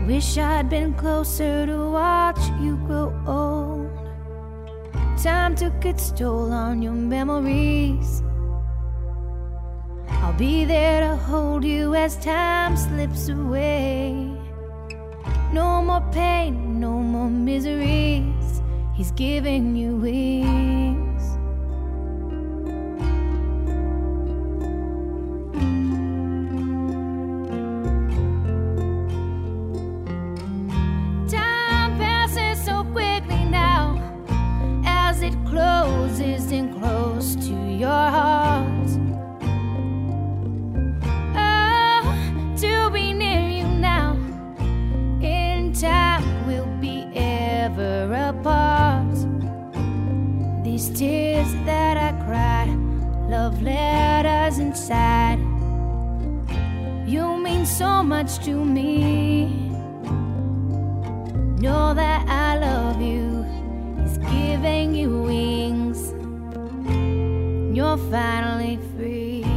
Wish I'd been closer to watch you grow old. Time took its toll on your memories. I'll be there to hold you as time slips away. No more pain, no more miseries. He's giving you wings. Closes in close to your heart. Oh, to be near you now. In time we'll be ever apart. These tears that I cry, love letters inside. You mean so much to me. Know that I love you. Giving you wings, you're finally free.